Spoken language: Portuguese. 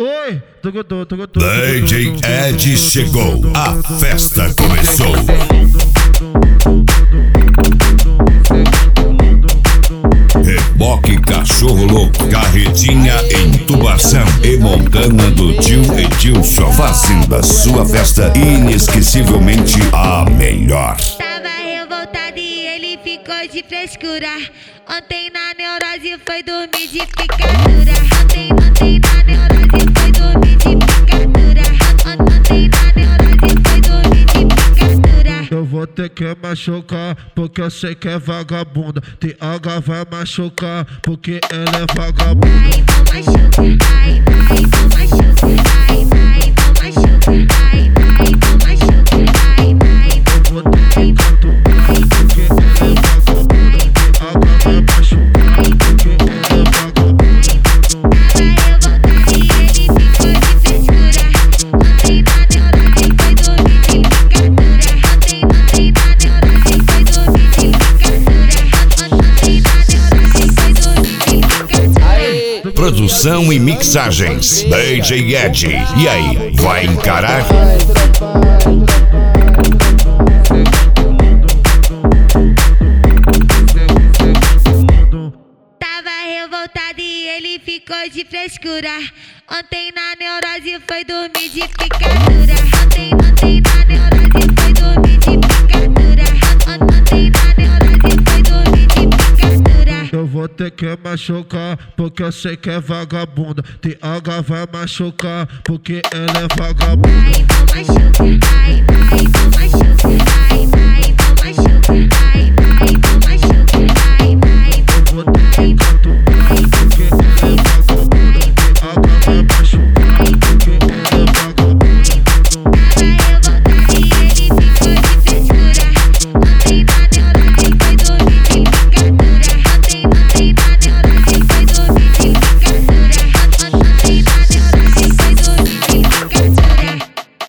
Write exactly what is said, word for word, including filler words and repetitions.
Oi! D J Ed chegou, a festa começou. Reboque, cachorro louco, carretinha, intubação e montana do tio Edilson, fazendo a sua festa inesquecivelmente a melhor. Tava revoltado e ele ficou de frescura. Ontem na neurose foi dormir de picadura. Ontem, ontem na neurose foi dormir de picadura. Ontem na neurose foi dormir de picadura. Eu vou ter que machucar, porque eu sei que é vagabunda. T H vai machucar, porque ela é vagabunda. Ai, não machuca, ai, ai, não machuca, ai, ai, não machuca, ai, ai, não machuca, ai, ai, eu vou ter que catucar, porque ela é vagabunda. T H vai machucar, porque ela é vagabunda. Tava revoltado e ele ficou de frescura. Ontem na neurose foi dormir de picadura. Ontem, ontem na neurose foi dormir de picadura. Ontem na neurose foi dormir de picadura. Produção e mixagens, D J Ed. E aí, vai encarar? Tava revoltado e ele ficou de frescura. Ontem na neurose foi dormir de picadura. Ontem, ontem na neurose foi dormir de picadura. Ontem na neurose foi dormir de picadura. Eu vou ter que machucar, porque eu sei que é vagabunda. T H vai machucar, porque ela é vagabunda. Ai, não machuca, ai, ai, não machuca, ai, ai, não machuca, ai, ai, não machuca, ai, ai, eu vou ter que catucar.